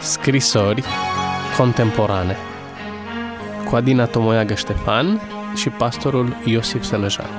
Scrisori contemporane cu Adina Tomoiagă Ștefan și pastorul Iosif Selejan.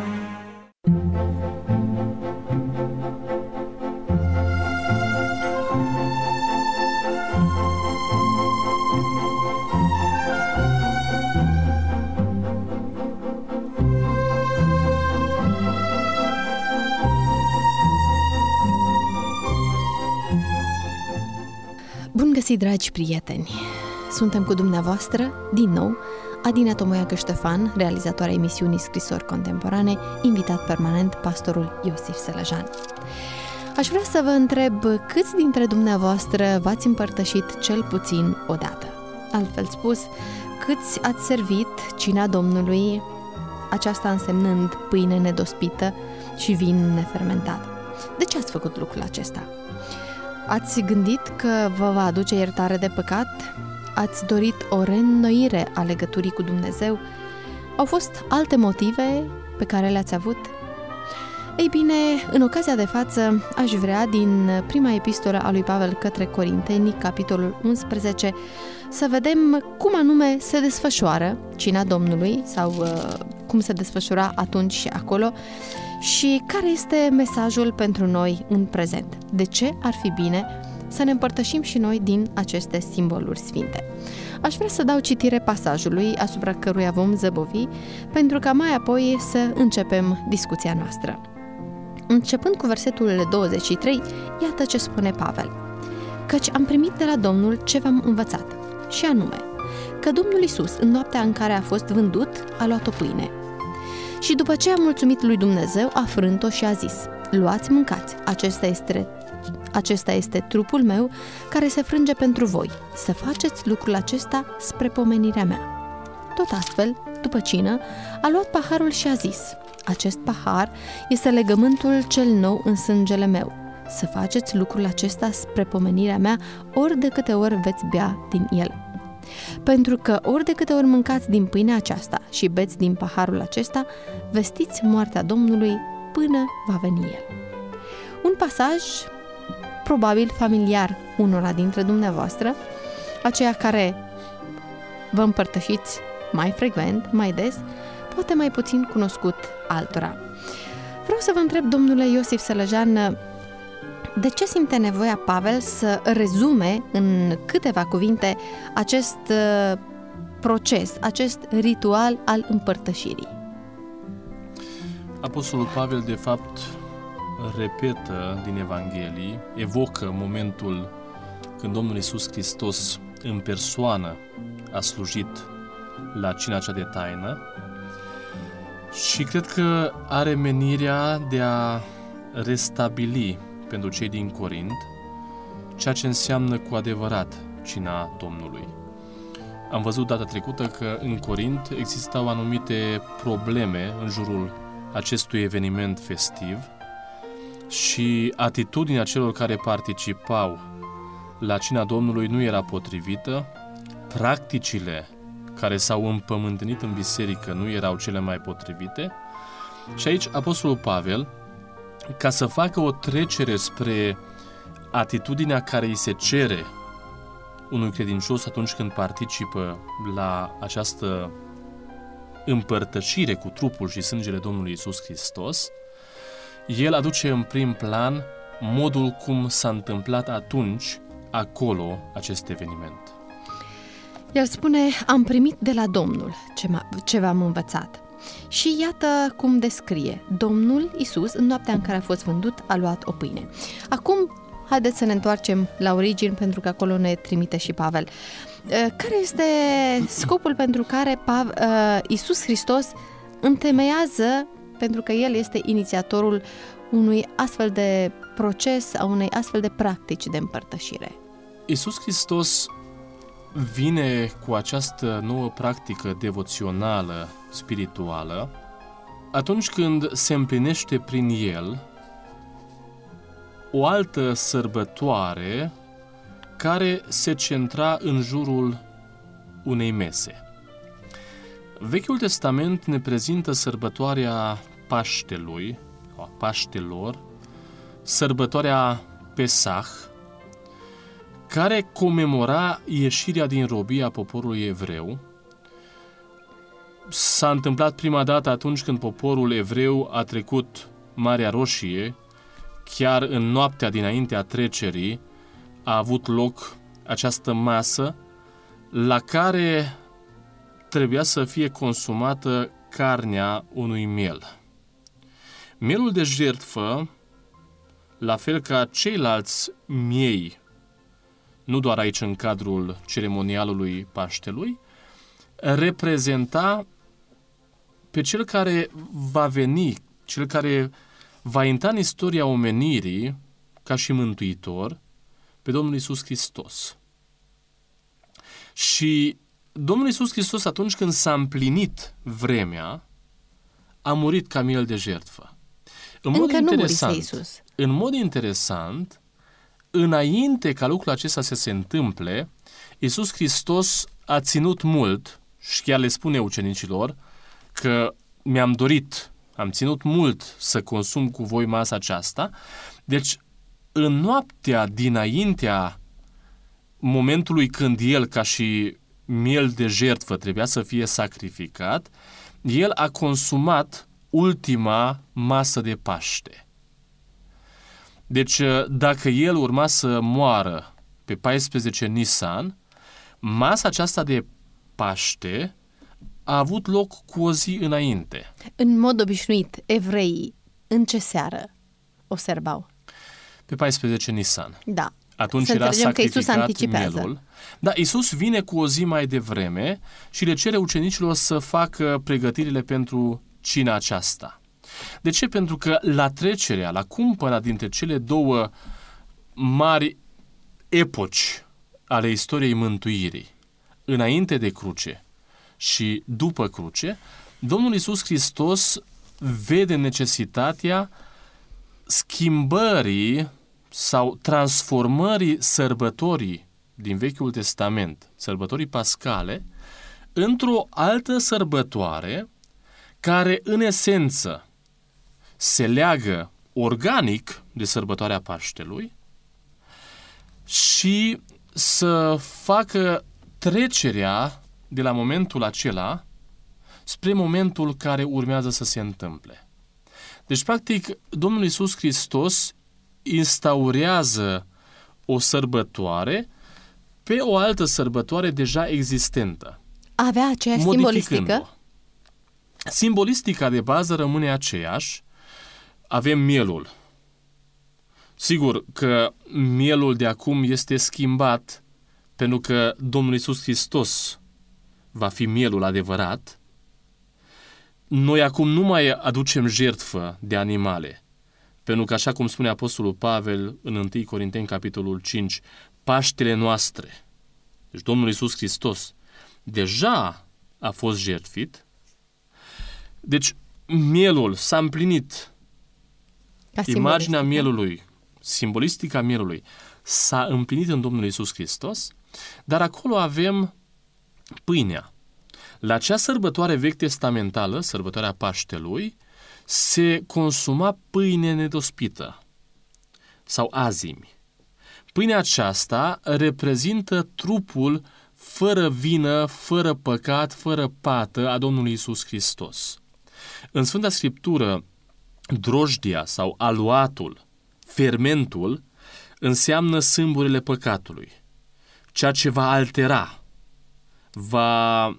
Bun găsit, dragi prieteni! Suntem cu dumneavoastră, din nou, Adina Tomoiagă Ștefan, realizatoarea emisiunii Scrisori Contemporane, invitat permanent pastorul Iosif Selejan. Aș vrea să vă întreb câți dintre dumneavoastră v-ați împărtășit cel puțin odată. Altfel spus, câți ați servit cina Domnului, aceasta însemnând pâine nedospită și vin nefermentat. De ce ați făcut lucrul acesta? Ați gândit că vă va aduce iertare de păcat? Ați dorit o reînnoire a legăturii cu Dumnezeu? Au fost alte motive pe care le-ați avut? Ei bine, în ocazia de față, aș vrea, din prima epistolă a lui Pavel către Corinteni, capitolul 11, să vedem cum anume se desfășoară cina Domnului sau cum se desfășura atunci și acolo și care este mesajul pentru noi în prezent. De ce ar fi bine să ne împărtășim și noi din aceste simboluri sfinte? Aș vrea să dau citire pasajului asupra căruia vom zăbovi, pentru ca mai apoi să începem discuția noastră. Începând cu versetul 23, iată ce spune Pavel. Căci am primit de la Domnul ce v-am învățat, și anume, că Domnul Iisus, în noaptea în care a fost vândut, a luat o pâine. Și după ce a mulțumit lui Dumnezeu, a frânt-o și a zis: luați, mâncați, acesta este trupul meu care se frânge pentru voi. Să faceți lucrul acesta spre pomenirea mea. Tot astfel, după cină, a luat paharul și a zis: acest pahar este legământul cel nou în sângele meu. Să faceți lucrul acesta spre pomenirea mea ori de câte ori veți bea din el. Pentru că ori de câte ori mâncați din pâinea aceasta și beți din paharul acesta, vestiți moartea Domnului până va veni el. Un pasaj probabil familiar unora dintre dumneavoastră, aceia care vă împărtășiți mai frecvent, mai des, poate mai puțin cunoscut altora. Vreau să vă întreb, domnule Iosif Selejan, de ce simte nevoia Pavel să rezume în câteva cuvinte acest proces, acest ritual al împărtășirii? Apostolul Pavel, de fapt, repetă din Evanghelii, evocă momentul când Domnul Iisus Hristos în persoană a slujit la cina cea de taină și cred că are menirea de a restabili pentru cei din Corint ceea ce înseamnă cu adevărat cina Domnului. Am văzut data trecută că în Corint existau anumite probleme în jurul acestui eveniment festiv și atitudinea celor care participau la cina Domnului nu era potrivită, practicile care s-au împământenit în biserică nu erau cele mai potrivite și aici Apostolul Pavel, ca să facă o trecere spre atitudinea care îi se cere unui credincios atunci când participă la această împărtășire cu trupul și sângele Domnului Iisus Hristos, el aduce în prim plan modul cum s-a întâmplat atunci, acolo, acest eveniment. El spune: am primit de la Domnul ce v-am învățat. Și iată cum descrie: Domnul Iisus, în noaptea în care a fost vândut, a luat o pâine. Acum, haideți să ne întoarcem la origini, pentru că acolo ne trimite și Pavel. Care este scopul pentru care Iisus Hristos întemeiază, pentru că El este inițiatorul unui astfel de proces, a unei astfel de practici de împărtășire? Iisus Hristos vine cu această nouă practică devoțională, spirituală, atunci când se împlinește prin El o altă sărbătoare care se centra în jurul unei mese. Vechiul Testament ne prezintă sărbătoarea Paștelui, Paștelor, sărbătoarea Pesach, care comemora ieșirea din robie a poporului evreu. S-a întâmplat prima dată atunci când poporul evreu a trecut Marea Roșie, chiar în noaptea dinaintea trecerii a avut loc această masă la care trebuia să fie consumată carnea unui miel. Mielul de jertfă, la fel ca ceilalți miei, nu doar aici în cadrul ceremonialului Paștelui, reprezenta pe cel care va veni, cel care va intra în istoria omenirii ca și mântuitor, pe Domnul Iisus Hristos. Și Domnul Iisus Hristos, atunci când s-a împlinit vremea, a murit ca miel de jertfă. În mod interesant, înainte ca lucrul acesta să se întâmple, Iisus Hristos a ținut mult, și chiar le spune ucenicilor, că am ținut mult să consum cu voi masa aceasta. Deci, în noaptea dinaintea momentului când el, ca și miel de jertfă, trebuia să fie sacrificat, el a consumat ultima masă de Paște. Deci, dacă el urma să moară pe 14 Nisan, masa aceasta de Paște a avut loc cu o zi înainte. În mod obișnuit, evreii, în ce seară o sărbau? Pe 14 Nisan. Da. Atunci era sacrificat mielul. Da, Iisus vine cu o zi mai devreme și le cere ucenicilor să facă pregătirile pentru cina aceasta. De ce? Pentru că la trecerea, la cumpăna dintre cele două mari epoci ale istoriei mântuirii, înainte de cruce și după cruce, Domnul Iisus Hristos vede necesitatea schimbării sau transformării sărbătorii din Vechiul Testament, sărbătorii pascale, într-o altă sărbătoare care, în esență, se leagă organic de sărbătoarea Paștelui și să facă trecerea de la momentul acela spre momentul care urmează să se întâmple. Deci, practic, Domnul Iisus Hristos instaurează o sărbătoare pe o altă sărbătoare deja existentă. Avea aceeași simbolistică? Simbolistica de bază rămâne aceeași. Avem mielul. Sigur că mielul de acum este schimbat pentru că Domnul Iisus Hristos va fi mielul adevărat. Noi acum nu mai aducem jertfă de animale, pentru că, așa cum spune Apostolul Pavel în 1 Corinteni, capitolul 5, Paștele noastre, deci Domnul Iisus Hristos, deja a fost jertfit. Deci, mielul s-a împlinit. Imaginea mielului, simbolistica mielului, s-a împlinit în Domnul Iisus Hristos, dar acolo avem pâinea. La acea sărbătoare vechi testamentală, sărbătoarea Paștelui, se consuma pâine nedospită sau azimi. Pâinea aceasta reprezintă trupul fără vină, fără păcat, fără pată a Domnului Iisus Hristos. În Sfânta Scriptură, drojdia sau aluatul, fermentul, înseamnă sâmburile păcatului, ceea ce va altera, va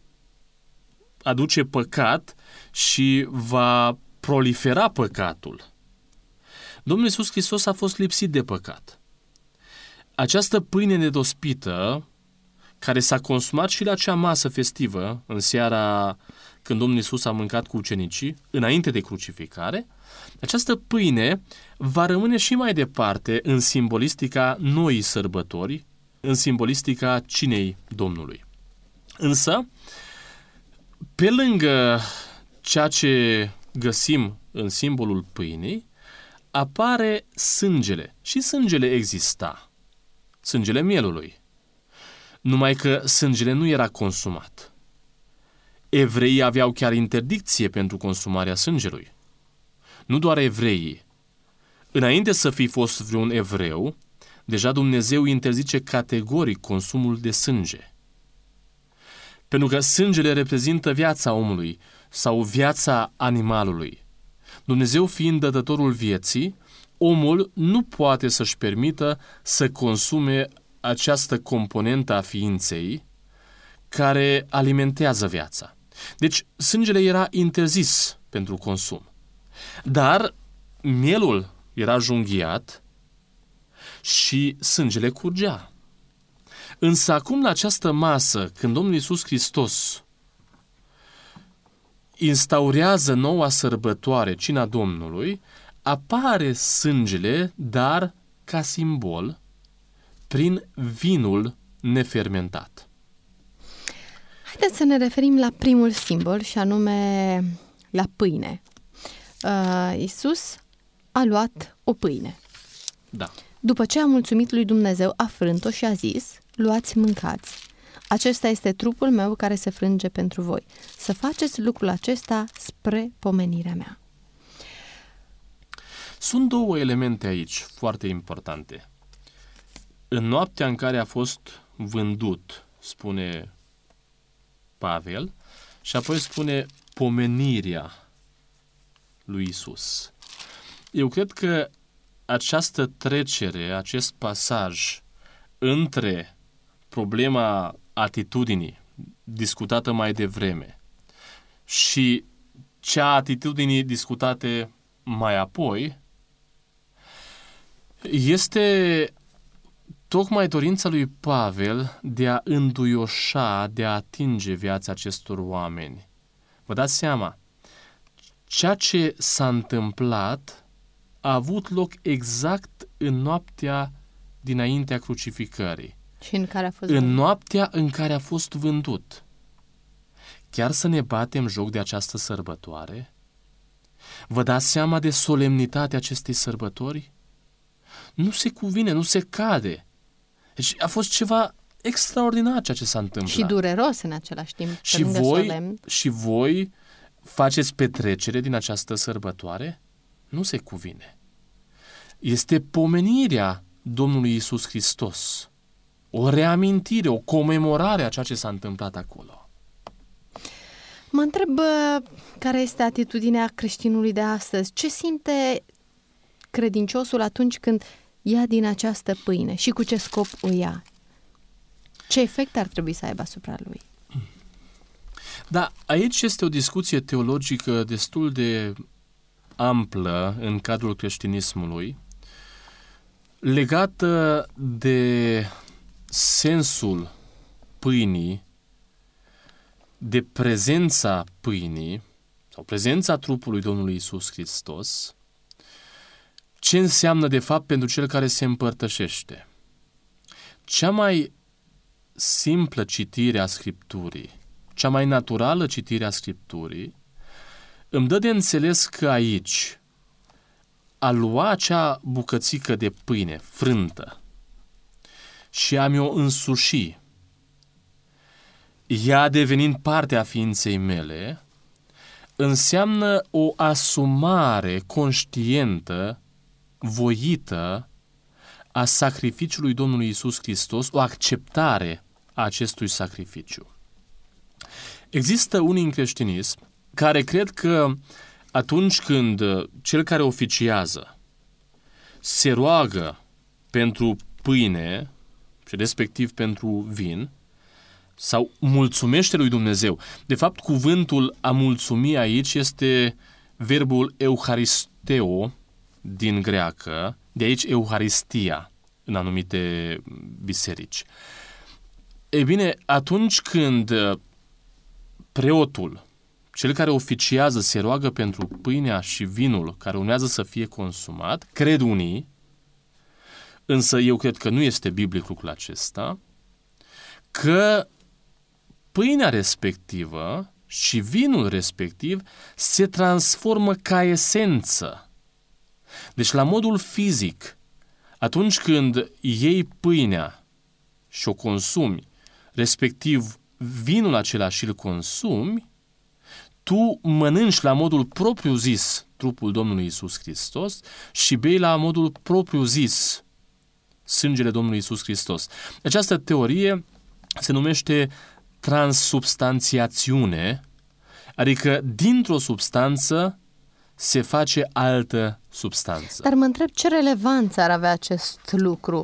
aduce păcat și va prolifera păcatul. Domnul Iisus Hristos a fost lipsit de păcat. Această pâine nedospită, care s-a consumat și la acea masă festivă, în seara când Domnul Iisus a mâncat cu ucenicii, înainte de crucificare, această pâine va rămâne și mai departe în simbolistica noii sărbători, în simbolistica cinei Domnului. Însă, pe lângă ceea ce găsim în simbolul pâinii, apare sângele. Și sângele exista. Sângele mielului. Numai că sângele nu era consumat. Evreii aveau chiar interdicție pentru consumarea sângelui. Nu doar evreii. Înainte să fi fost vreun evreu, deja Dumnezeu interzice categoric consumul de sânge. Pentru că sângele reprezintă viața omului sau viața animalului. Dumnezeu fiind dătătorul vieții, omul nu poate să-și permită să consume această componentă a ființei care alimentează viața. Deci, sângele era interzis pentru consum. Dar mielul era junghiat și sângele curgea. Însă acum, la această masă, când Domnul Iisus Hristos instaurează noua sărbătoare, cina Domnului, apare sângele, dar ca simbol, prin vinul nefermentat. Haideți să ne referim la primul simbol, și anume la pâine. Iisus a luat o pâine. Da. După ce a mulțumit lui Dumnezeu, a frânt-o și a zis: luați, mâncați. Acesta este trupul meu care se frânge pentru voi. Să faceți lucrul acesta spre pomenirea mea. Sunt două elemente aici foarte importante. În noaptea în care a fost vândut, spune Pavel, și apoi spune pomenirea lui Iisus. Eu cred că această trecere, acest pasaj între problema atitudinii discutată mai devreme și cea atitudinii discutate mai apoi, este tocmai dorința lui Pavel de a înduioșa, de a atinge viața acestor oameni. Vă dați seama, ceea ce s-a întâmplat a avut loc exact în noaptea dinaintea crucificării. Și în care a fost în noaptea în care a fost vândut. Chiar să ne batem joc de această sărbătoare? Vă dați seama de solemnitatea acestei sărbători? Nu se cuvine, nu se cade. Deci a fost ceva extraordinar ceea ce s-a întâmplat. Și dureros în același timp. Și voi faceți petrecere din această sărbătoare? Nu se cuvine. Este pomenirea Domnului Iisus Hristos. O reamintire, o comemorare a ceea ce s-a întâmplat acolo. Mă întreb care este atitudinea creștinului de astăzi. Ce simte credinciosul atunci când ia din această pâine și cu ce scop o ia? Ce efect ar trebui să aibă asupra lui? Da, aici este o discuție teologică destul de amplă în cadrul creștinismului, legată de sensul pâinii, de prezența pâinii sau prezența trupului Domnului Iisus Hristos, ce înseamnă de fapt pentru cel care se împărtășește. Cea mai simplă citire a Scripturii, cea mai naturală citire a Scripturii, îmi dă de înțeles că aici a lua acea bucățică de pâine frântă și a mi-o însuși, ea devenind parte a ființei mele, înseamnă o asumare conștientă, voită, a sacrificiului Domnului Iisus Hristos, o acceptare a acestui sacrificiu. Există unii în creștinism care cred că atunci când cel care oficiază se roagă pentru pâine și respectiv pentru vin, sau mulțumește lui Dumnezeu. De fapt, cuvântul a mulțumi aici este verbul eucharisteo din greacă, de aici euharistia în anumite biserici. Ei bine, atunci când preotul, cel care oficiază, se roagă pentru pâinea și vinul care urmează să fie consumat, cred unii, însă eu cred că nu este biblic lucrul acesta, că pâinea respectivă și vinul respectiv se transformă ca esență. Deci, la modul fizic, atunci când iei pâinea și o consumi, respectiv vinul acela și îl consumi, tu mănânci la modul propriu-zis trupul Domnului Iisus Hristos și bei la modul propriu-zis sângele Domnului Iisus Hristos. Această teorie se numește transubstanțiațiune, adică dintr-o substanță se face altă substanță. Dar mă întreb ce relevanță ar avea acest lucru.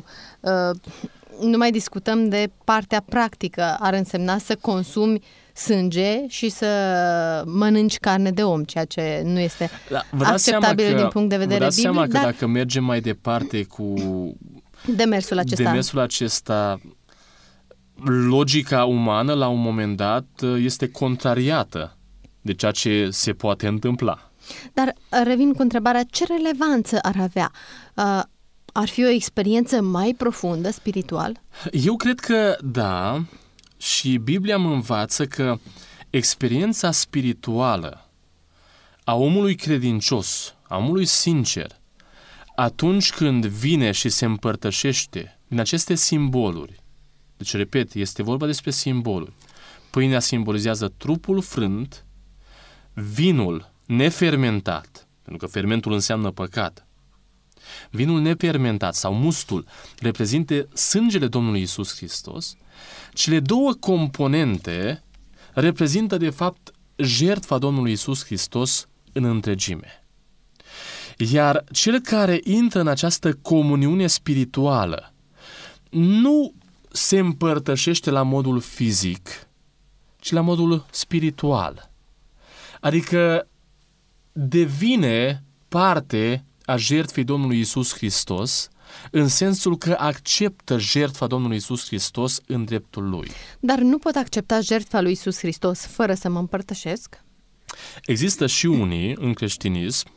Nu mai discutăm de partea practică. Ar însemna să consumi sânge și să mănânci carne de om, ceea ce nu este acceptabil din punct de vedere biblic. Vă dați seama că dacă mergem mai departe cu demersul acesta, logica umană la un moment dat este contrariată de ceea ce se poate întâmpla. Dar revin cu întrebarea, ce relevanță ar avea? Ar fi o experiență mai profundă, spiritual? Eu cred că da, și Biblia mă învață că experiența spirituală a omului credincios, a omului sincer, atunci când vine și se împărtășește din aceste simboluri, deci, repet, este vorba despre simboluri. Pâinea simbolizează trupul frânt, vinul nefermentat, pentru că fermentul înseamnă păcat. Vinul nefermentat sau mustul reprezintă sângele Domnului Iisus Hristos. Cele două componente reprezintă, de fapt, jertfa Domnului Iisus Hristos în întregime. Iar cel care intră în această comuniune spirituală nu se împărtășește la modul fizic, ci la modul spiritual. Adică devine parte a jertfei Domnului Iisus Hristos, în sensul că acceptă jertfa Domnului Iisus Hristos în dreptul Lui. Dar nu pot accepta jertfa lui Iisus Hristos fără să mă împărtășesc? Există și unii în creștinism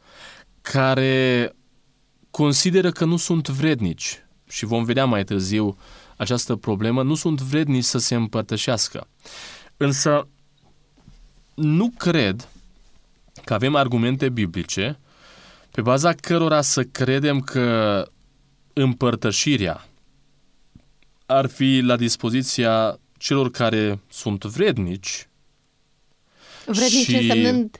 care consideră că nu sunt vrednici, și vom vedea mai târziu această problemă, nu sunt vrednici să se împărtășească. Însă nu cred că avem argumente biblice pe baza cărora să credem că împărtășirea ar fi la dispoziția celor care sunt vrednici. Vrednici însemnând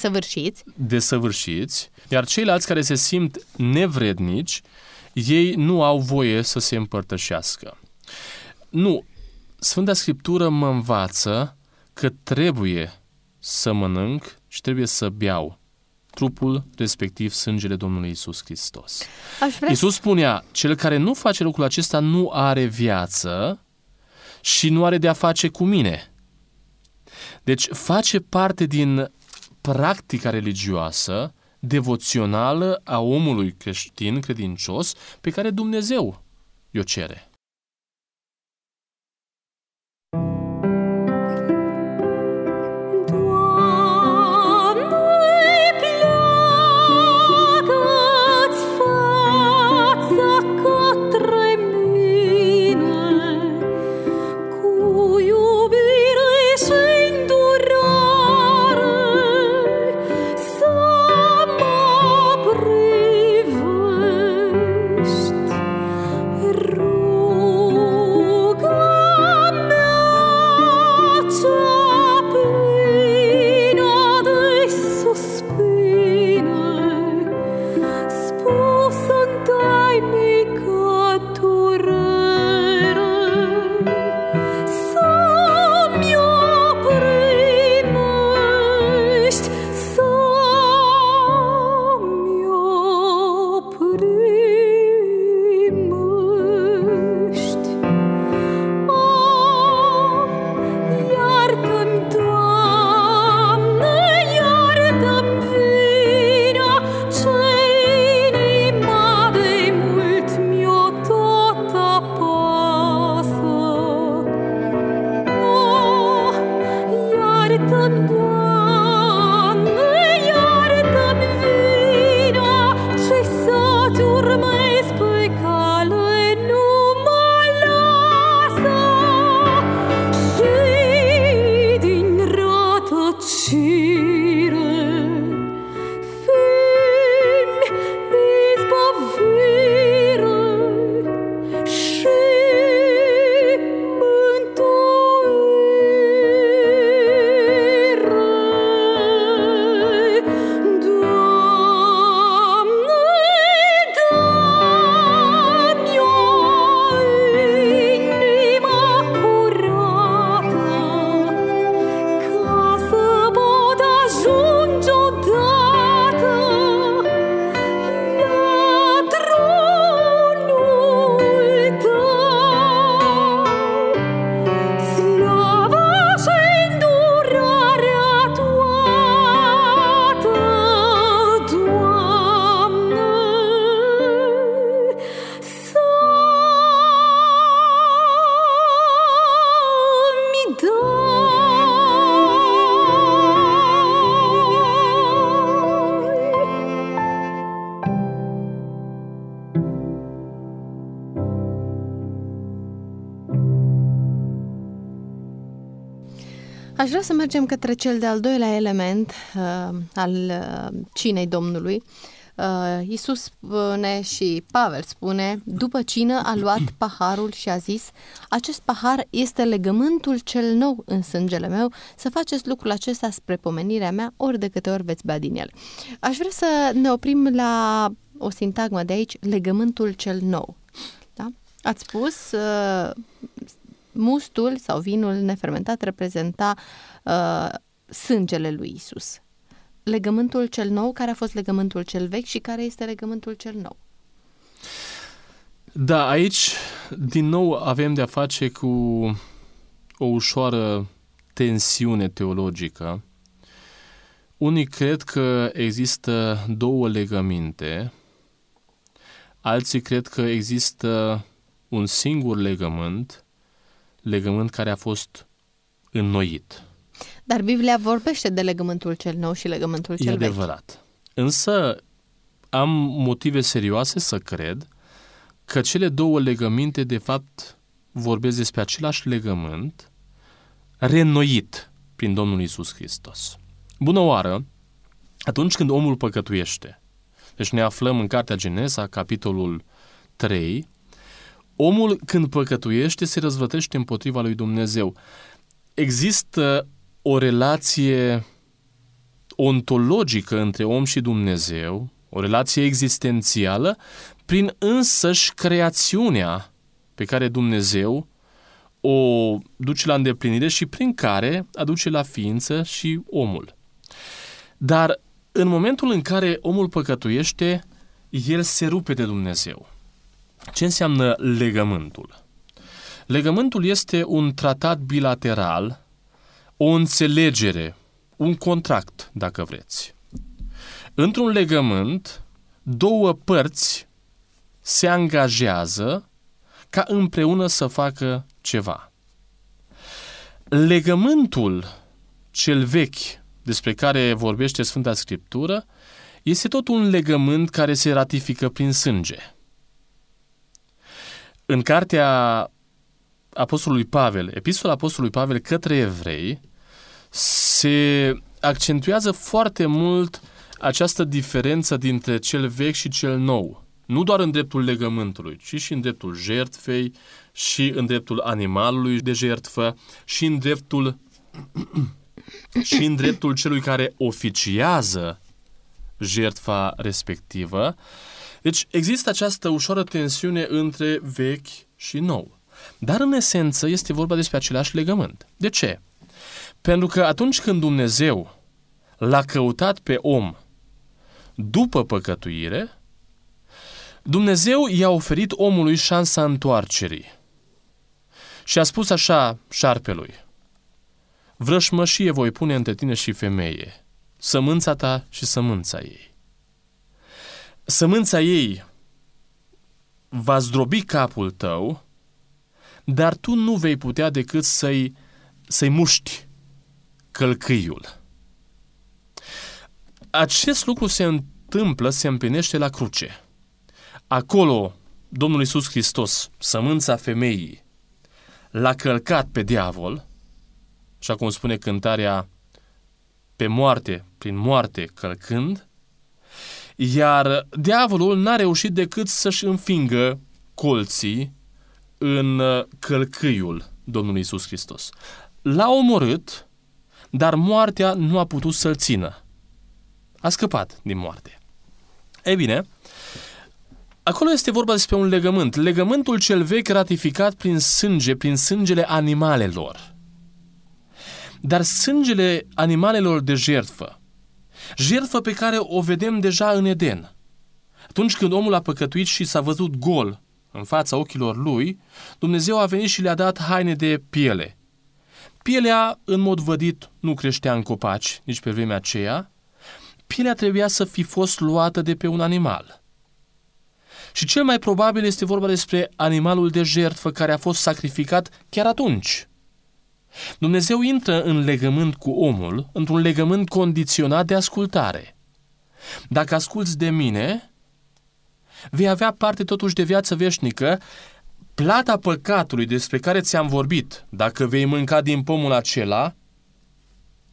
desăvârșiți, iar ceilalți care se simt nevrednici, ei nu au voie să se împărtășească. Nu, Sfânta Scriptură mă învață că trebuie să mănânc și trebuie să beau trupul, respectiv sângele Domnului Iisus Hristos. Iisus spunea, cel care nu face lucrul acesta nu are viață și nu are de-a face cu mine. Deci face parte din practica religioasă, devoțională a omului creștin, credincios, pe care Dumnezeu i-o cere. Ru Aș vrea să mergem către cel de-al doilea element al cinei Domnului. Iisus spune și Pavel spune, după cină a luat paharul și a zis, acest pahar este legământul cel nou în sângele meu, să faceți lucrul acesta spre pomenirea mea, ori de câte ori veți bea din el. Aș vrea să ne oprim la o sintagmă de aici, legământul cel nou. Da? Ați spus, mustul sau vinul nefermentat reprezenta sângele lui Iisus. Legământul cel nou, care a fost legământul cel vechi și care este legământul cel nou? Da, aici din nou avem de-a face cu o ușoară tensiune teologică. Unii cred că există două legăminte, alții cred că există un singur legământ care a fost înnoit. Dar Biblia vorbește de legământul cel nou și legământul cel vechi. E adevărat. Însă am motive serioase să cred că cele două legăminte, de fapt, vorbesc despre același legământ reînnoit prin Domnul Iisus Hristos. Bună oară, atunci când omul păcătuiește, deci ne aflăm în Cartea Genesa, capitolul 3, omul când păcătuiește se răzvrătește împotriva lui Dumnezeu. Există o relație ontologică între om și Dumnezeu, o relație existențială, prin însăși creațiunea pe care Dumnezeu o duce la îndeplinire și prin care aduce la ființă și omul. Dar în momentul în care omul păcătuiește, el se rupe de Dumnezeu. Ce înseamnă legământul? Legământul este un tratat bilateral, o înțelegere, un contract, dacă vreți. Într-un legământ, două părți se angajează ca împreună să facă ceva. Legământul cel vechi despre care vorbește Sfânta Scriptură este tot un legământ care se ratifică prin sânge. În cartea Apostolului Pavel, Epistola Apostolului Pavel către evrei, se accentuează foarte mult această diferență dintre cel vechi și cel nou. Nu doar în dreptul legământului, ci și în dreptul jertfei, și în dreptul animalului de jertfă, și în dreptul celui care oficiază jertfa respectivă. Deci există această ușoară tensiune între vechi și nou. Dar în esență este vorba despre același legământ. De ce? Pentru că atunci când Dumnezeu l-a căutat pe om după păcătuire, Dumnezeu i-a oferit omului șansa întoarcerii. Și a spus așa șarpelui: vrășmășie voi pune între tine și femeie, sămânța ta și sămânța ei. Sămânța ei va zdrobi capul tău, dar tu nu vei putea decât să-i muști călcâiul. Acest lucru se întâmplă, se împlinește la cruce. Acolo Domnul Iisus Hristos, sămânța femeii, l-a călcat pe diavol, așa cum spune cântarea, pe moarte, prin moarte călcând, iar diavolul n-a reușit decât să-și înfingă colții în călcâiul Domnului Iisus Hristos. L-a omorât, dar moartea nu a putut să-l țină. A scăpat din moarte. Ei bine, acolo este vorba despre un legământ. Legământul cel vechi ratificat prin sânge, prin sângele animalelor. Dar sângele animalelor de jertfă, jertfă pe care o vedem deja în Eden. Atunci când omul a păcătuit și s-a văzut gol în fața ochilor lui, Dumnezeu a venit și le-a dat haine de piele. Pielea, în mod vădit, nu creștea în copaci, nici pe vremea aceea. Pielea trebuia să fi fost luată de pe un animal. Și cel mai probabil este vorba despre animalul de jertfă care a fost sacrificat chiar atunci. Dumnezeu intră în legământ cu omul, într-un legământ condiționat de ascultare. Dacă asculți de mine, vei avea parte totuși de viață veșnică. Plata păcatului despre care ți-am vorbit, dacă vei mânca din pomul acela,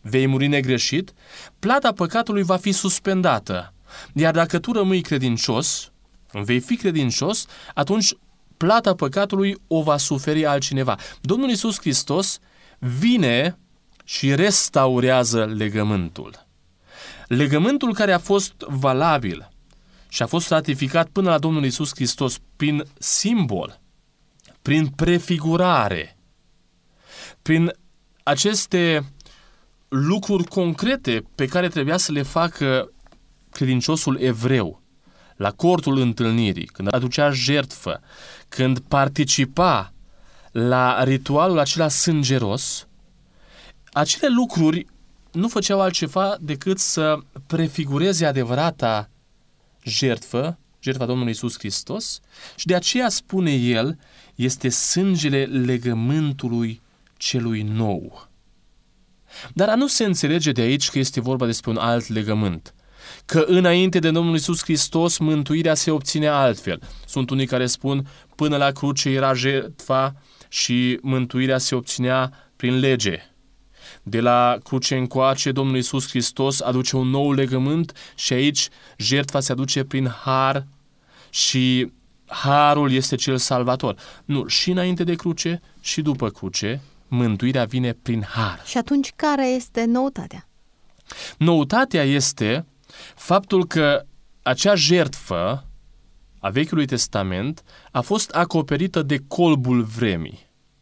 vei muri negreșit, plata păcatului va fi suspendată. Iar dacă tu rămâi credincios, vei fi credincios, atunci plata păcatului o va suferi altcineva. Domnul Iisus Hristos vine și restaurează legământul. Legământul care a fost valabil și a fost ratificat până la Domnul Iisus Hristos prin simbol, prin prefigurare, prin aceste lucruri concrete pe care trebuia să le facă credinciosul evreu la cortul întâlnirii, când aducea jertfă, când participa la ritualul acela sângeros, acele lucruri nu făceau altceva decât să prefigureze adevărata jertfă, jertfa Domnului Iisus Hristos, și de aceea spune el, este sângele legământului celui nou. Dar nu se înțelege de aici că este vorba despre un alt legământ, că înainte de Domnul Iisus Hristos mântuirea se obține altfel. Sunt unii care spun până la cruce era jertfa și mântuirea se obținea prin lege. De la cruce încoace, Domnul Iisus Hristos aduce un nou legământ și aici jertfa se aduce prin har și harul este cel salvator. Nu, și înainte de cruce și după cruce, mântuirea vine prin har. Și atunci care este noutatea? Noutatea este faptul că acea jertfă a Vechiului Testament a fost acoperită de colbul vremii.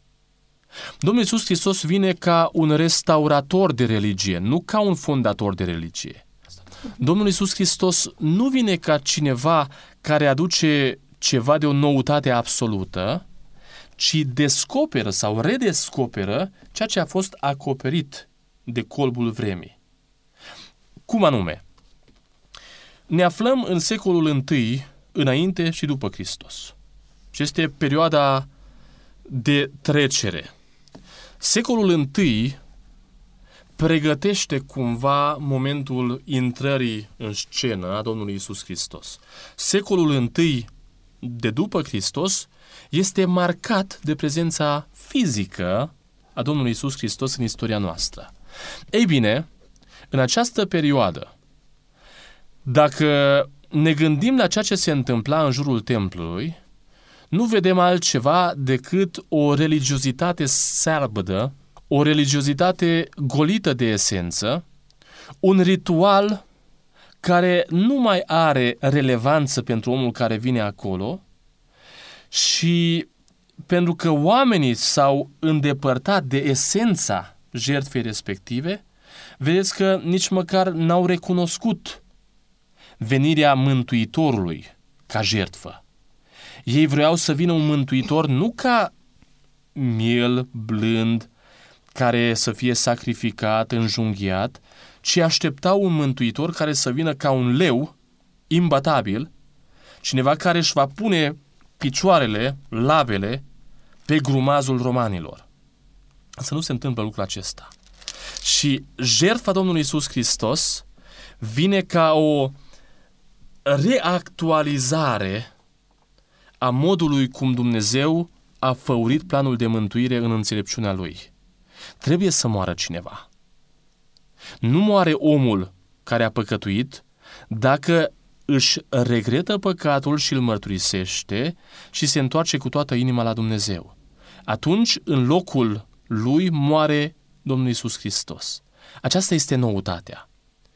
Domnul Iisus Hristos vine ca un restaurator de religie, nu ca un fondator de religie. Domnul Iisus Hristos nu vine ca cineva care aduce ceva de o noutate absolută, ci descoperă sau redescoperă ceea ce a fost acoperit de colbul vremii. Cum anume? Ne aflăm în secolul I, înainte și după Hristos. Și este perioada de trecere. Secolul I pregătește cumva momentul intrării în scenă a Domnului Iisus Hristos. Secolul I de după Hristos este marcat de prezența fizică a Domnului Iisus Hristos în istoria noastră. Ei bine, în această perioadă, dacă ne gândim la ceea ce se întâmpla în jurul templului, nu vedem altceva decât o religiozitate searbădă, o religiozitate golită de esență, un ritual care nu mai are relevanță pentru omul care vine acolo și pentru că oamenii s-au îndepărtat de esența jertfei respective, vedeți că nici măcar n-au recunoscut venirea Mântuitorului ca jertfă. Ei vreau să vină un mântuitor nu ca miel blând care să fie sacrificat, înjunghiat, ci așteptau un mântuitor care să vină ca un leu imbatabil, cineva care își va pune picioarele, labele, pe grumazul romanilor. Să nu se întâmplă lucrul acesta. Și jertfa Domnului Iisus Hristos vine ca o reactualizare a modului cum Dumnezeu a făurit planul de mântuire în înțelepciunea Lui. Trebuie să moară cineva. Nu moare omul care a păcătuit dacă își regretă păcatul și îl mărturisește și se întoarce cu toată inima la Dumnezeu. Atunci, în locul lui, moare Domnul Iisus Hristos. Aceasta este noutatea.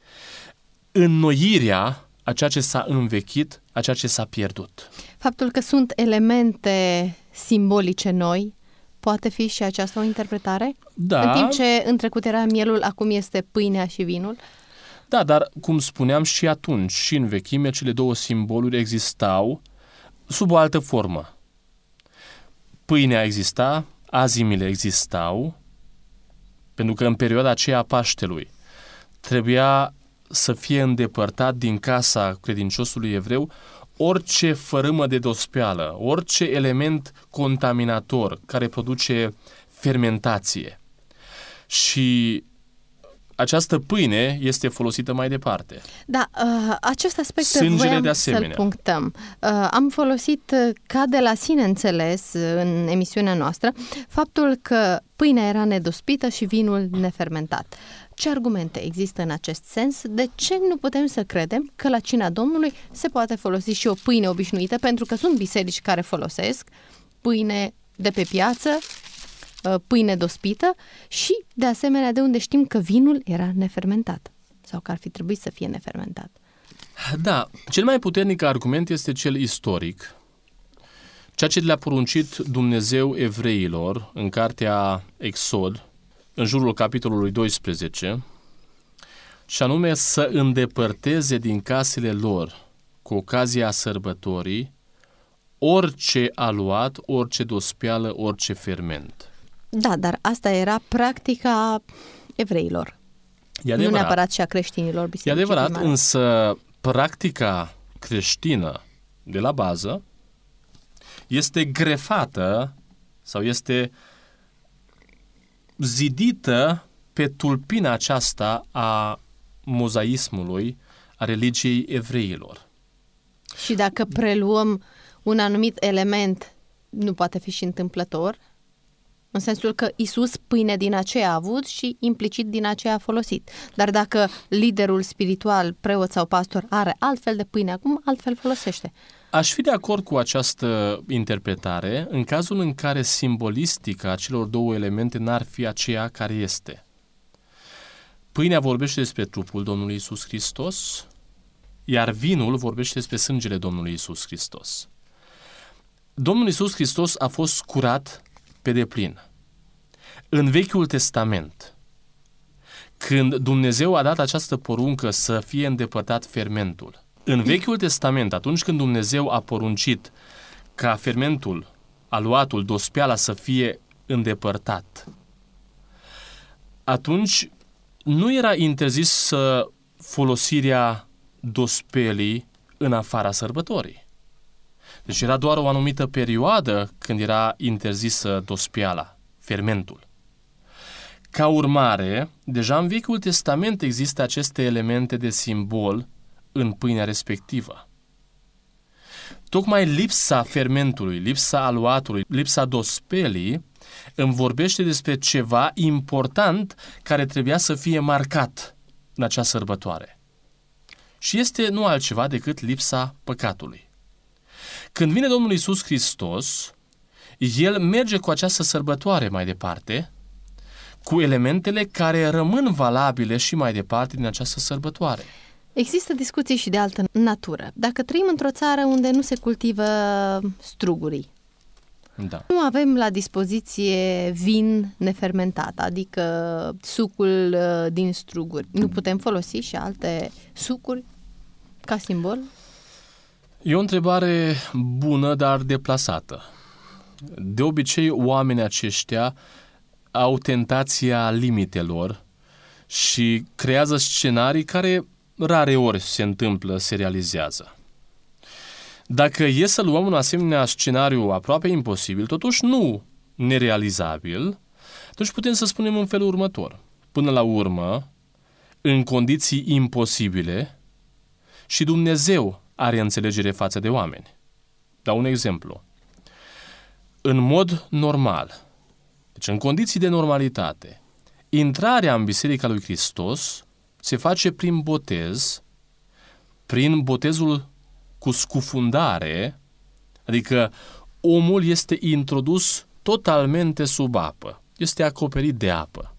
Înnoirea a ceea ce s-a învechit, a ceea ce s-a pierdut. Faptul că sunt elemente simbolice noi, poate fi și aceasta o interpretare? Da. În timp ce în trecut era mielul, acum este pâinea și vinul? Da, dar cum spuneam și atunci, și în vechime, cele două simboluri existau sub o altă formă. Pâinea exista, azimile existau, pentru că în perioada aceea a Paștelui trebuia să fie îndepărtat din casa credinciosului evreu orice fărâmă de dospeală, orice element contaminator care produce fermentație. Și această pâine este folosită mai departe. Da, acest aspect Sângele voiam de asemenea. să-l punctăm. Am folosit ca de la sine înțeles în emisiunea noastră faptul că pâinea era nedospită și vinul nefermentat. Ce argumente există în acest sens? De ce nu putem să credem că la cina Domnului se poate folosi și o pâine obișnuită? Pentru că sunt biserici care folosesc pâine de pe piață, pâine dospită și, de asemenea, de unde știm că vinul era nefermentat sau că ar fi trebuit să fie nefermentat. Da, cel mai puternic argument este cel istoric, ceea ce le-a poruncit Dumnezeu evreilor în cartea Exod, în jurul capitolului 12, și anume să îndepărteze din casele lor, cu ocazia sărbătorii, orice aluat, orice dospială, orice ferment. Da, dar asta era practica evreilor. E adevărat. Nu neapărat și a creștinilor bisericii. E adevărat, primare. însă practica creștină de la bază este grefată sau este zidită pe tulpina aceasta a mozaismului, a religiei evreilor. Și dacă preluăm un anumit element, nu poate fi și întâmplător? În sensul că Iisus pâine din aceea a avut și implicit din aceea a folosit. Dar dacă liderul spiritual, preot sau pastor are altfel de pâine acum, altfel folosește. Aș fi de acord cu această interpretare în cazul în care simbolistica celor două elemente n-ar fi aceea care este. Pâinea vorbește despre trupul Domnului Iisus Hristos, iar vinul vorbește despre sângele Domnului Iisus Hristos. Domnul Iisus Hristos a fost curat pe deplin. În Vechiul Testament, când Dumnezeu a dat această poruncă să fie îndepărtat fermentul, în Vechiul Testament, atunci când Dumnezeu a poruncit ca fermentul, aluatul, dospiala să fie îndepărtat, atunci nu era interzis folosirea dospelii în afara sărbătorii. Deci era doar o anumită perioadă când era interzisă dospiala, fermentul. Ca urmare, deja în Vechiul Testament există aceste elemente de simbol în pâinea respectivă. Tocmai lipsa fermentului, lipsa aluatului, lipsa dospelii îmi vorbește despre ceva important care trebuia să fie marcat în acea sărbătoare. Și este nu altceva decât lipsa păcatului. Când vine Domnul Iisus Hristos, El merge cu această sărbătoare mai departe, cu elementele care rămân valabile și mai departe din această sărbătoare. Există discuții și de altă natură. Dacă trăim într-o țară unde nu se cultivă strugurii, Da. nu avem la dispoziție vin nefermentat, adică sucul din struguri. Nu putem folosi și alte sucuri ca simbol? E o întrebare bună, dar deplasată. De obicei, oamenii aceștia au tentația limitelor și creează scenarii care rare ori se întâmplă, se realizează. Dacă e să luăm un asemenea scenariu aproape imposibil, totuși nu nerealizabil, atunci putem să spunem în felul următor. Până la urmă, în condiții imposibile, și Dumnezeu are înțelegere față de oameni. Dau un exemplu. În mod normal, deci în condiții de normalitate, intrarea în Biserica lui Hristos se face prin botez, prin botezul cu scufundare, adică omul este introdus totalmente sub apă, este acoperit de apă.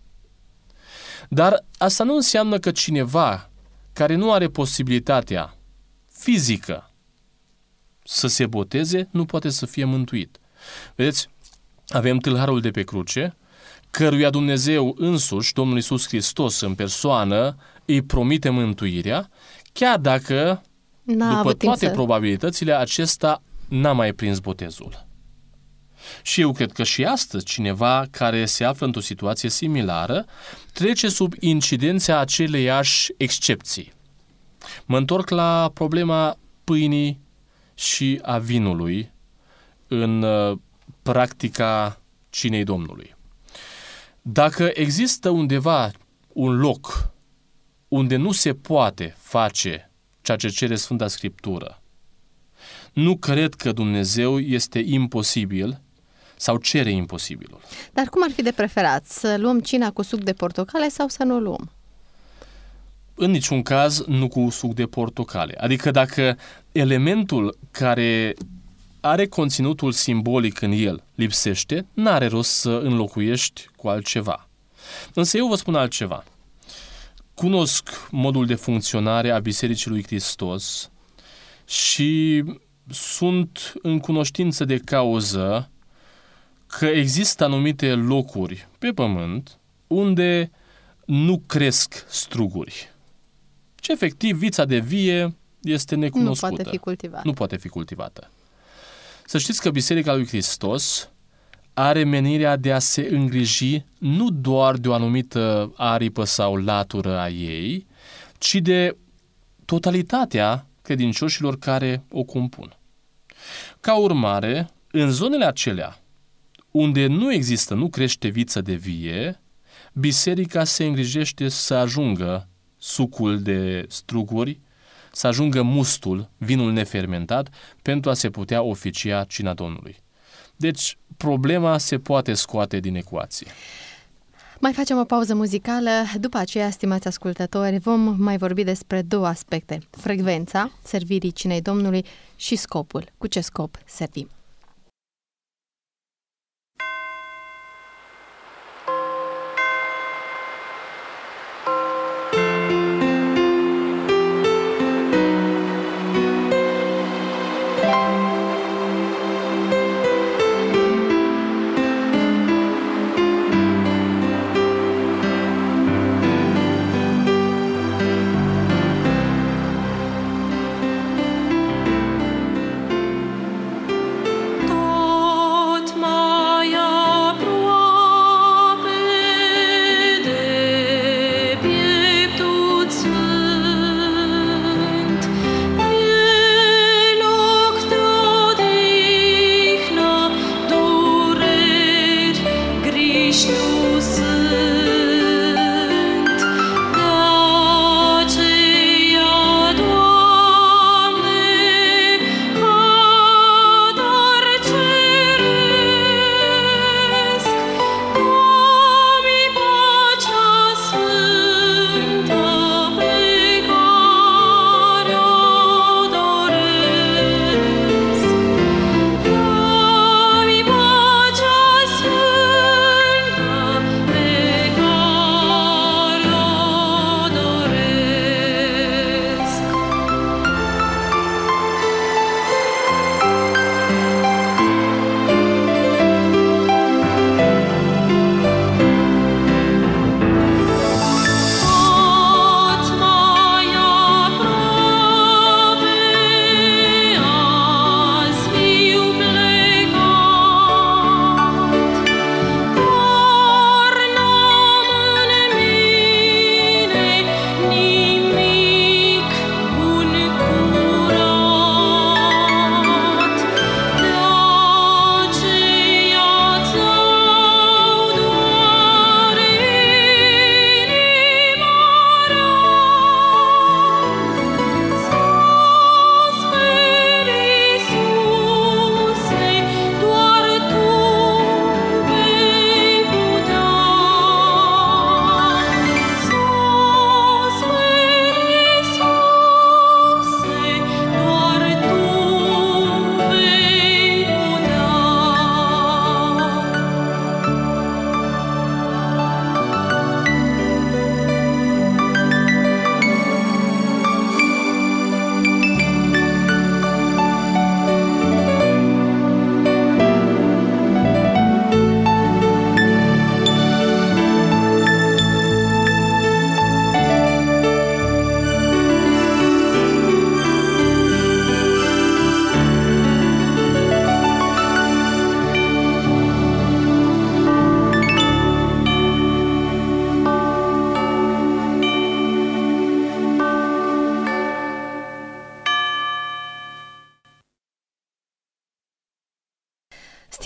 Dar asta nu înseamnă că cineva care nu are posibilitatea fizică să se boteze, nu poate să fie mântuit. Vedeți, avem tâlharul de pe cruce, căruia Dumnezeu însuși, Domnul Iisus Hristos în persoană, îi promite mântuirea, chiar dacă, după toate probabilitățile, acesta n-a mai prins botezul. Și eu cred că și astăzi cineva care se află într-o situație similară trece sub incidența aceleiași excepții. Mă întorc la problema pâinii și a vinului în practica cinei Domnului. Dacă există undeva un loc unde nu se poate face ceea ce cere Sfânta Scriptură, nu cred că Dumnezeu este imposibil sau cere imposibilul. Dar cum ar fi de preferat? Să luăm cina cu suc de portocale sau să nu o luăm? În niciun caz nu cu suc de portocale. Adică dacă elementul care are conținutul simbolic în el lipsește, n-are rost să înlocuiești cu altceva. Însă eu vă spun altceva. Cunosc modul de funcționare a Bisericii lui Hristos și sunt în cunoștință de cauză că există anumite locuri pe pământ unde nu cresc struguri. Și efectiv vița de vie este necunoscută. Nu poate fi cultivată. Să știți că Biserica lui Hristos are menirea de a se îngriji nu doar de o anumită aripă sau latură a ei, ci de totalitatea credincioșilor care o compun. Ca urmare, în zonele acelea unde nu crește viță de vie, biserica se îngrijește să ajungă sucul de struguri, să ajungă mustul, vinul nefermentat, pentru a se putea oficia cina Domnului. Deci, problema se poate scoate din ecuație. Mai facem o pauză muzicală. După aceea, stimați ascultători, vom mai vorbi despre două aspecte. Frecvența servirii cinei Domnului și scopul. Cu ce scop servim?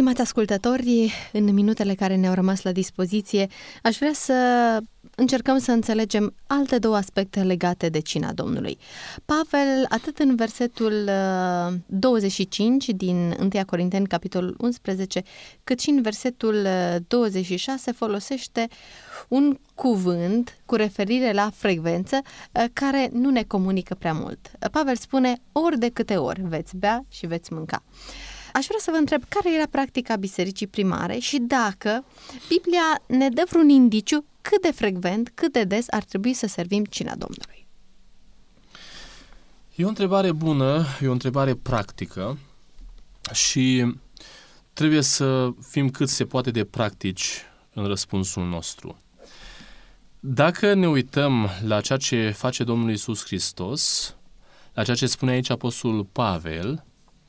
Stimați ascultători, în minutele care ne-au rămas la dispoziție, aș vrea să încercăm să înțelegem alte două aspecte legate de cina Domnului. Pavel, atât în versetul 25 din 1 Corinteni, capitolul 11, cât și în versetul 26, folosește un cuvânt cu referire la frecvență care nu ne comunică prea mult. Pavel spune, ori de câte ori veți bea și veți mânca. Aș vrea să vă întreb care era practica bisericii primare și dacă Biblia ne dă vreun indiciu cât de frecvent, cât de des ar trebui să servim cina Domnului. E o întrebare bună, e o întrebare practică și trebuie să fim cât se poate de practici în răspunsul nostru. Dacă ne uităm la ceea ce face Domnul Iisus Hristos, la ceea ce spune aici Apostolul Pavel,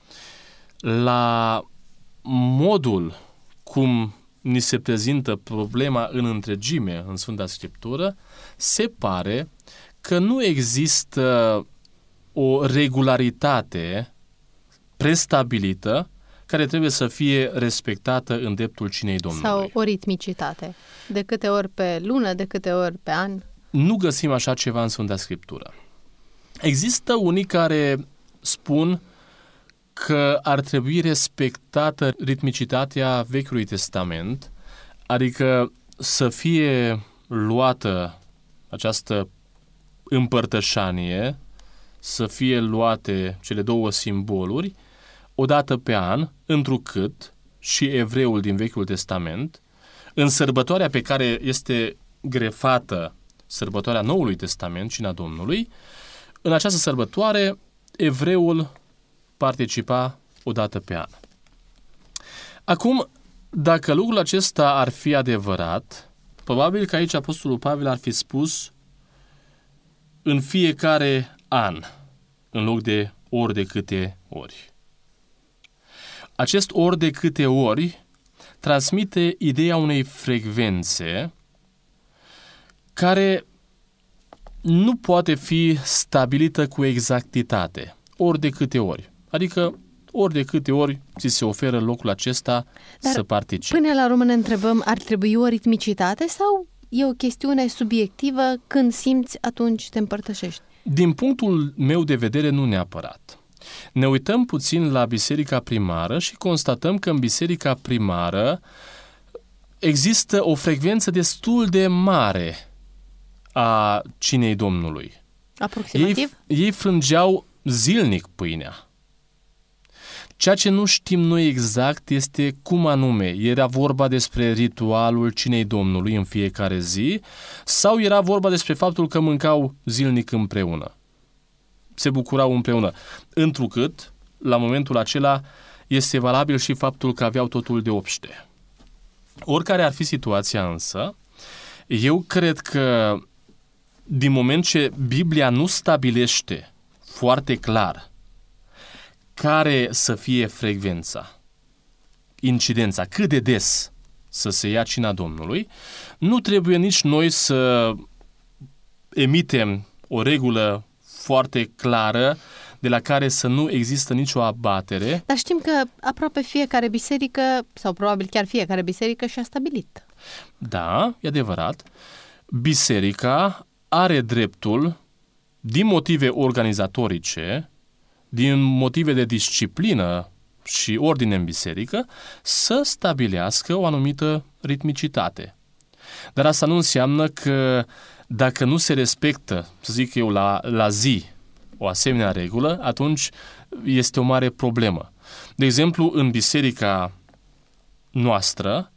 la modul cum ni se prezintă problema în întregime în Sfânta Scriptură, se pare că nu există o regularitate prestabilită care trebuie să fie respectată în dreptul cinei Domnului. Sau o ritmicitate. De câte ori pe lună, de câte ori pe an? Nu găsim așa ceva în Sfânta Scriptură. Există unii care spun că ar trebui respectată ritmicitatea Vechiului Testament, adică să fie luată această împărtășanie, să fie luate cele două simboluri o dată pe an, întrucât și evreul din Vechiul Testament, în sărbătoarea pe care este grefată sărbătoarea Noului Testament, cina Domnului, în această sărbătoare evreul participa o dată pe an. Acum, dacă lucrul acesta ar fi adevărat, probabil că aici Apostolul Pavel ar fi spus în fiecare an, în loc de ori de câte ori. Acest ori de câte ori transmite ideea unei frecvențe care nu poate fi stabilită cu exactitate, ori de câte ori. Adică ori de câte ori ți se oferă locul acesta să participi. Până la urmă ne întrebăm, ar trebui o ritmicitate sau e o chestiune subiectivă, când simți, atunci te împărtășești? Din punctul meu de vedere, nu neapărat. Ne uităm puțin la biserica primară și constatăm că în biserica primară există o frecvență destul de mare a cinei Domnului. Aproximativ? Ei frângeau zilnic pâinea. Ceea ce nu știm noi exact este cum anume. Era vorba despre ritualul cinei Domnului în fiecare zi sau era vorba despre faptul că mâncau zilnic împreună. Se bucurau împreună. Întrucât, la momentul acela, este valabil și faptul că aveau totul de obște. Oricare ar fi situația însă, eu cred că din moment ce Biblia nu stabilește foarte clar care să fie frecvența, incidența, cât de des să se ia cina Domnului, nu trebuie nici noi să emitem o regulă foarte clară de la care să nu există nicio abatere. Dar știm că aproape fiecare biserică, sau probabil chiar fiecare biserică, și-a stabilit. Da, e adevărat. Biserica are dreptul, din motive organizatorice, din motive de disciplină și ordine în biserică, să stabilească o anumită ritmicitate. Dar asta nu înseamnă că dacă nu se respectă, să zic eu, la zi o asemenea regulă, atunci este o mare problemă. De exemplu, în biserica noastră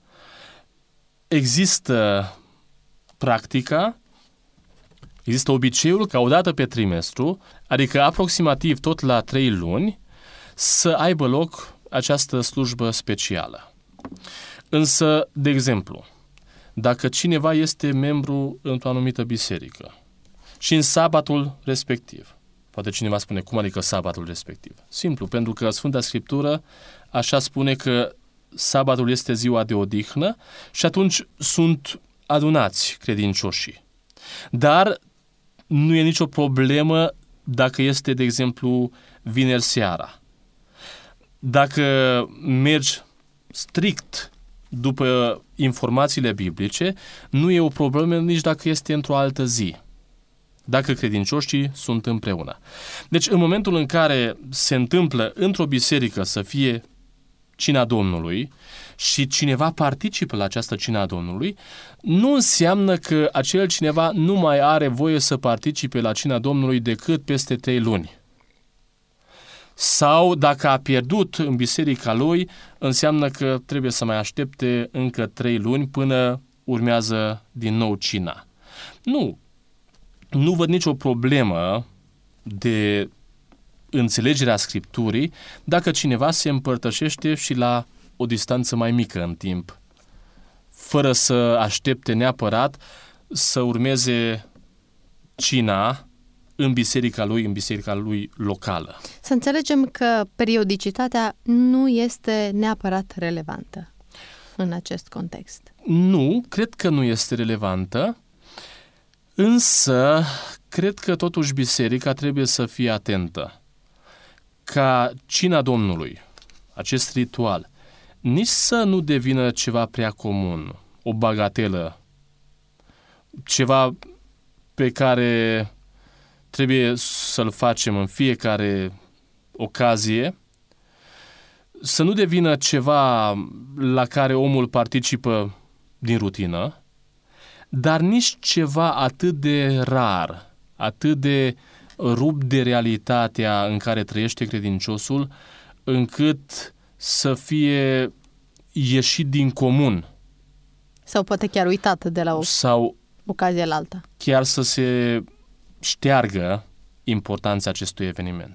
există practica, există obiceiul ca o dată pe trimestru, adică aproximativ tot la 3 luni, să aibă loc această slujbă specială. Însă, de exemplu, dacă cineva este membru într-o anumită biserică și în sabatul respectiv, poate cineva spune, cum adică sabatul respectiv? Simplu, pentru că Sfânta Scriptură așa spune că sabatul este ziua de odihnă și atunci sunt adunați credincioșii. Dar nu e nicio problemă dacă este, de exemplu, vineri seara. Dacă mergi strict după informațiile biblice, nu e o problemă nici dacă este într-o altă zi, dacă credincioșii sunt împreună. Deci, în momentul în care se întâmplă într-o biserică să fie cina Domnului și cineva participă la această cina Domnului, nu înseamnă că acel cineva nu mai are voie să participe la cina Domnului decât peste 3 luni. Sau dacă a pierdut în biserica lui, înseamnă că trebuie să mai aștepte încă 3 luni până urmează din nou cina. Nu văd nicio problemă de înțelegerea Scripturii dacă cineva se împărtășește și la o distanță mai mică în timp, fără să aștepte neapărat să urmeze cina în biserica lui locală. Să înțelegem că periodicitatea nu este neapărat relevantă în acest context. Nu, cred că nu este relevantă, însă cred că totuși biserica trebuie să fie atentă ca cina Domnului, acest ritual, nici să nu devină ceva prea comun, o bagatelă, ceva pe care trebuie să-l facem în fiecare ocazie, să nu devină ceva la care omul participă din rutină, dar nici ceva atât de rar, atât de rupt de realitatea în care trăiește credinciosul, încât să fie ieșit din comun. Sau poate chiar uitat de la o ocazie la alta. Chiar să se șteargă importanța acestui eveniment.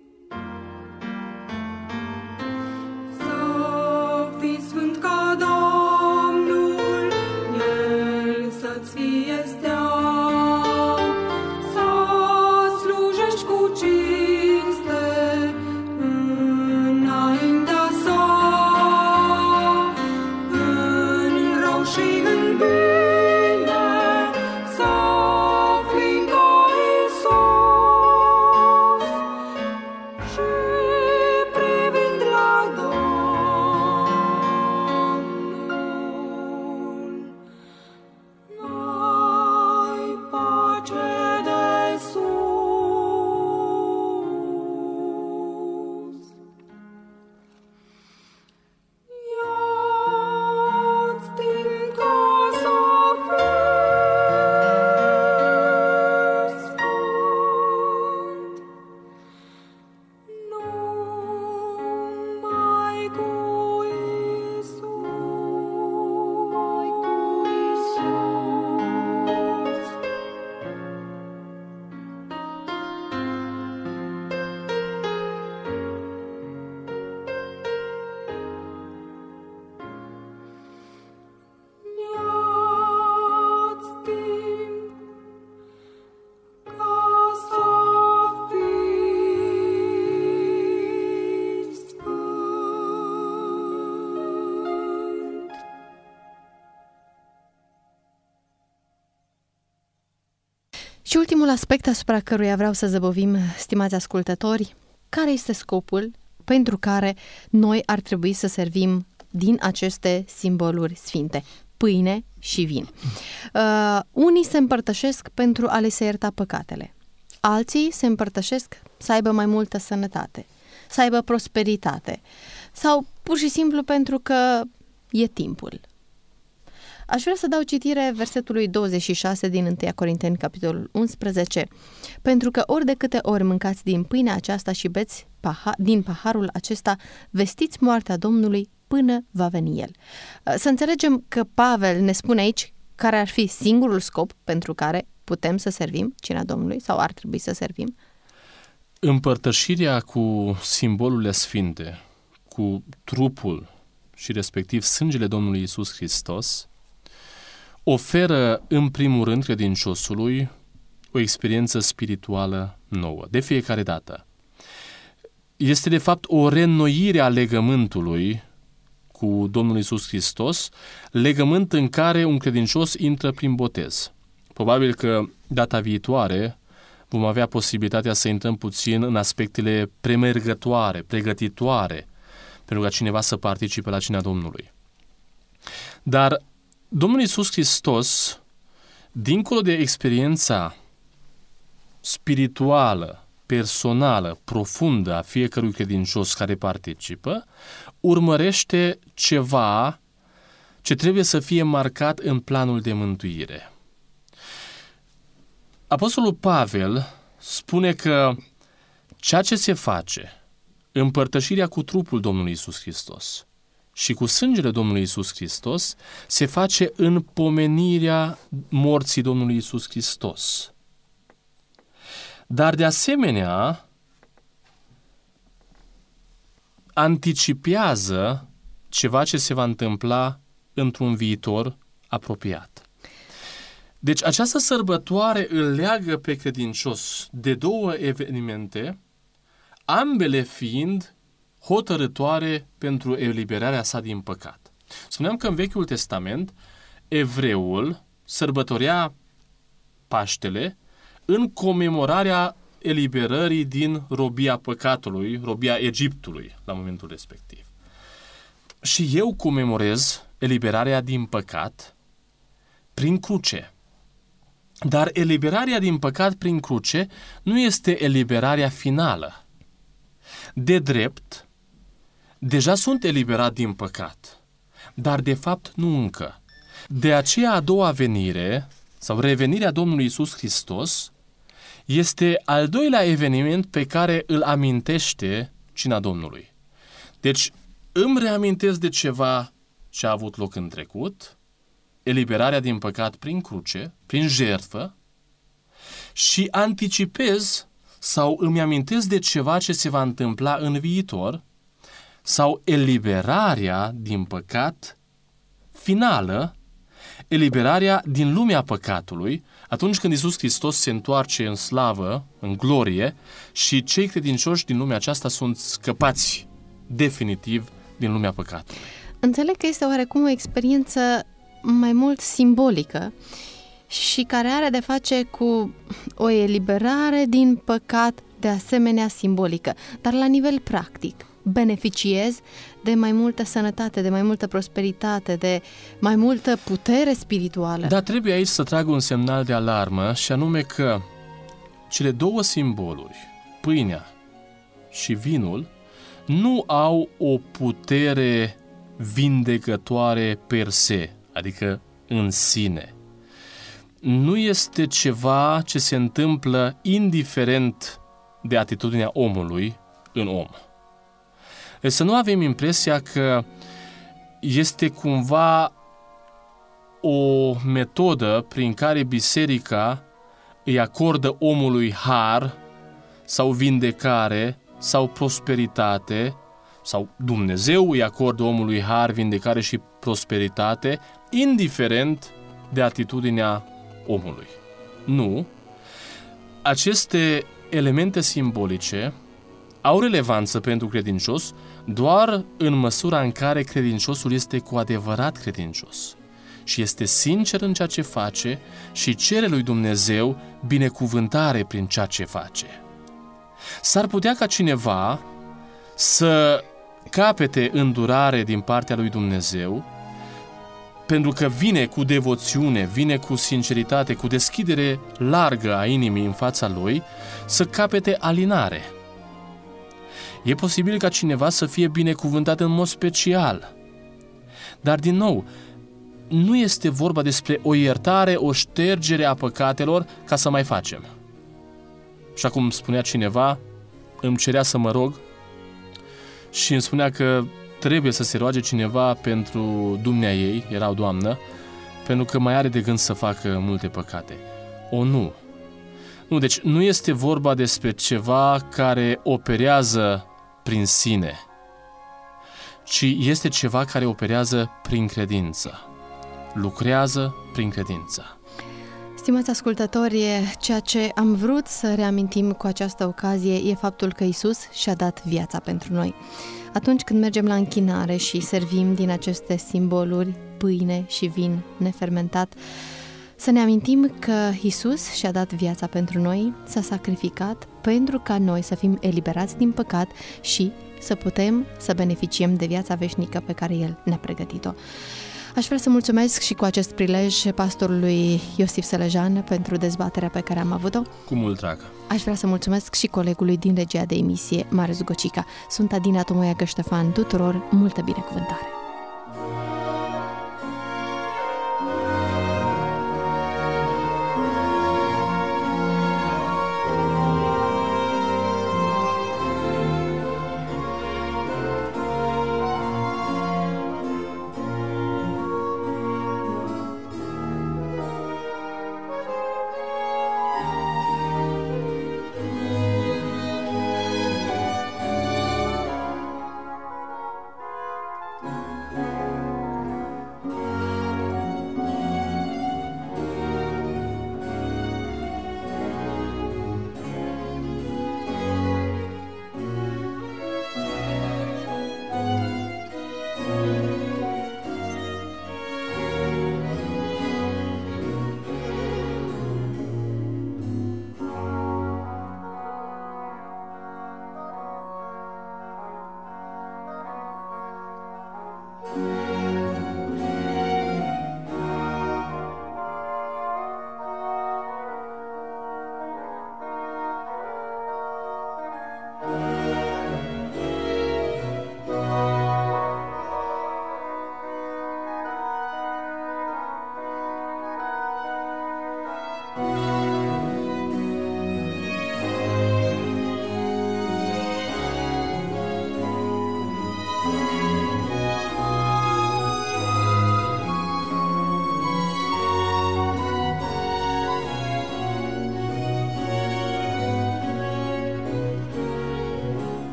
Sfânt ca ultimul aspect asupra căruia vreau să zăbovim, stimați ascultători, care este scopul pentru care noi ar trebui să servim din aceste simboluri sfinte, pâine și vin. Unii se împărtășesc pentru a le se ierta păcatele. Alții se împărtășesc să aibă mai multă sănătate, să aibă prosperitate sau pur și simplu pentru că e timpul. Aș vrea să dau citire versetului 26 din 1 Corinteni, capitolul 11, pentru că ori de câte ori mâncați din pâinea aceasta și beți din paharul acesta, vestiți moartea Domnului până va veni El. Să înțelegem că Pavel ne spune aici care ar fi singurul scop pentru care putem să servim cina Domnului sau ar trebui să servim. Împărtășirea cu simbolurile sfinte, cu trupul și respectiv sângele Domnului Iisus Hristos, oferă în primul rând credinciosului o experiență spirituală nouă, de fiecare dată. Este de fapt o reînnoire a legământului cu Domnul Iisus Hristos, legământ în care un credincios intră prin botez. Probabil că data viitoare vom avea posibilitatea să intrăm puțin în aspectele premergătoare, pregătitoare, pentru ca cineva să participe la cina Domnului. Dar Domnul Iisus Hristos, dincolo de experiența spirituală, personală, profundă a fiecărui credincios care participă, urmărește ceva ce trebuie să fie marcat în planul de mântuire. Apostolul Pavel spune că ceea ce se face, împărtășirea cu trupul Domnului Iisus Hristos și cu sângele Domnului Iisus Hristos, se face în pomenirea morții Domnului Iisus Hristos. Dar de asemenea, anticipează ceva ce se va întâmpla într-un viitor apropiat. Deci această sărbătoare îl leagă pe credincios de două evenimente, ambele fiind hotărâtoare pentru eliberarea sa din păcat. Spuneam că în Vechiul Testament, evreul sărbătorea Paștele în comemorarea eliberării din robia păcatului, robia Egiptului, la momentul respectiv. Și eu comemorez eliberarea din păcat prin cruce. Dar eliberarea din păcat prin cruce nu este eliberarea finală. De drept, deja sunt eliberat din păcat, dar de fapt nu încă. De aceea a doua venire, sau revenirea Domnului Iisus Hristos, este al doilea eveniment pe care îl amintește cina Domnului. Deci îmi reamintesc de ceva ce a avut loc în trecut, eliberarea din păcat prin cruce, prin jertfă, și anticipez sau îmi amintesc de ceva ce se va întâmpla în viitor, sau eliberarea din păcat finală, eliberarea din lumea păcatului, atunci când Iisus Hristos se întoarce în slavă, în glorie, și cei credincioși din lumea aceasta sunt scăpați definitiv din lumea păcatului. Înțeleg că este oarecum o experiență mai mult simbolică și care are de face cu o eliberare din păcat de asemenea simbolică, dar la nivel practic. Beneficiez de mai multă sănătate, de mai multă prosperitate, de mai multă putere spirituală. Dar trebuie aici să trag un semnal de alarmă, și anume că cele două simboluri, pâinea și vinul, nu au o putere vindecătoare per se, adică în sine. Nu este ceva ce se întâmplă indiferent de atitudinea omului în om. Deci să nu avem impresia că este cumva o metodă prin care biserica îi acordă omului har sau vindecare sau prosperitate, sau Dumnezeu îi acordă omului har, vindecare și prosperitate, indiferent de atitudinea omului. Nu. Aceste elemente simbolice au relevanță pentru credincios doar în măsura în care credinciosul este cu adevărat credincios și este sincer în ceea ce face și cere lui Dumnezeu binecuvântare prin ceea ce face. S-ar putea ca cineva să capete îndurare din partea lui Dumnezeu pentru că vine cu devoțiune, vine cu sinceritate, cu deschidere largă a inimii în fața lui, să capete alinare. E posibil ca cineva să fie binecuvântat în mod special. Dar, din nou, nu este vorba despre o iertare, o ștergere a păcatelor ca să mai facem. Și acum spunea cineva, îmi cerea să mă rog și îmi spunea că trebuie să se roage cineva pentru dumnea ei, era o doamnă, pentru că mai are de gând să facă multe păcate. Nu. Nu, deci nu este vorba despre ceva care operează prin sine, ci este ceva care operează prin credință. Lucrează prin credință. Stimați ascultători, ceea ce am vrut să reamintim cu această ocazie e faptul că Iisus și-a dat viața pentru noi. Atunci când mergem la închinare și servim din aceste simboluri, pâine și vin nefermentat, să ne amintim că Iisus și-a dat viața pentru noi, s-a sacrificat pentru ca noi să fim eliberați din păcat și să putem să beneficiem de viața veșnică pe care El ne-a pregătit-o. Aș vrea să mulțumesc și cu acest prilej pastorului Iosif Selejan pentru dezbaterea pe care am avut-o. Cu mult drag. Aș vrea să mulțumesc și colegului din regia de emisie, Marius Gocica. Sunt Adina Tomoiagă Ștefan, tuturor multă binecuvântare!